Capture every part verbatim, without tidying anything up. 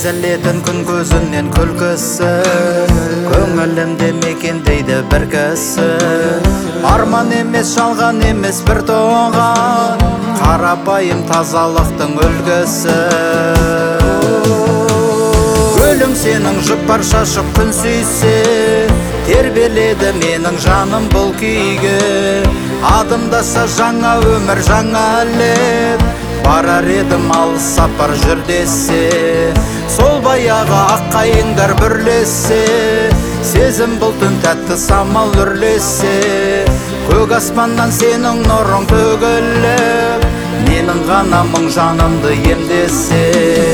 Сезілетін күн көзінен күлкісі, көңілімде мекендейді бір кісі. Арман емес, жалған емес, бір тоған, қарапайым тазалықтың үлгісі. Өлім сенің жұпар шашып күн сүйсе, тербеледі менің жаным бұл күйге. Адымдаса жаңа өмір, жаңа әлем, барар едім алыс сапар жүр десе. Сол баяғы ақ қайыңдар бүрлесе, сезім бұл түн тәтті самал үрлесе. Көк аспаннан сенің нұрың төгіліп, менің ғана мұң жанымды емдесе.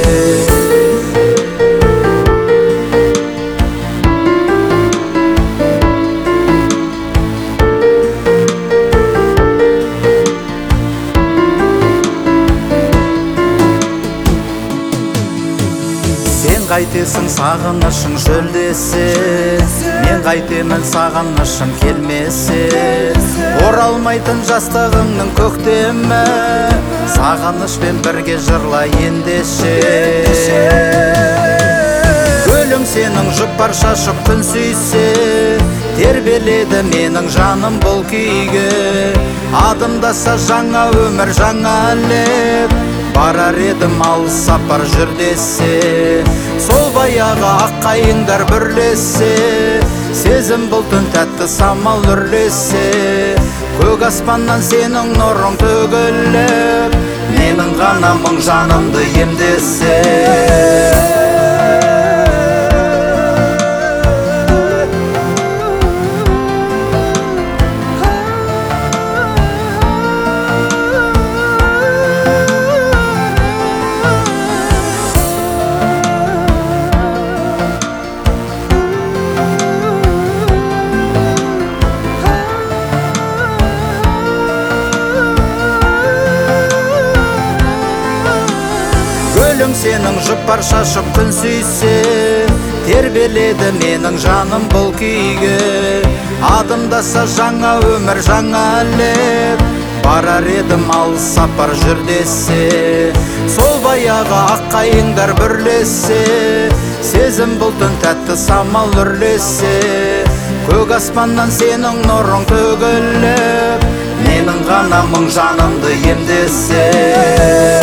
Сен қайтесің сағынышың шөлдесе, мен қайтемін сағынышың келмесе. Оралмайтын жастығыңның көктемі, сағынышпен бірге жырла ендеше. Өлім сенің жұпар шашып күн сүйсе, тербеледі менің жаным бұл күйге. Адымдаса жаңа өмір, жаңа әлем, барар едім алыс сапар жүр десе. Сол баяғы ақ қайыңдар бүрлесе, сезім бұл түн тәтті самал үрлесе. Көк аспаннан сенің нұрың төгіліп, менің ғана мұң жанымды емдесе. Өлім сенің жұпар шашып күн сүйсе, тербеледі менің жаным бұл күйге. Адымдаса жаңа өмір, жаңа әлем, барар едім алыс сапар жүр десе. Сол баяғы ақ қайыңдар бүрлесе, сезім бұл түн тәтті самал үрлесе. Көк аспаннан сенің нұрың төгіліп, менің ғана мұң жанымды емдесе.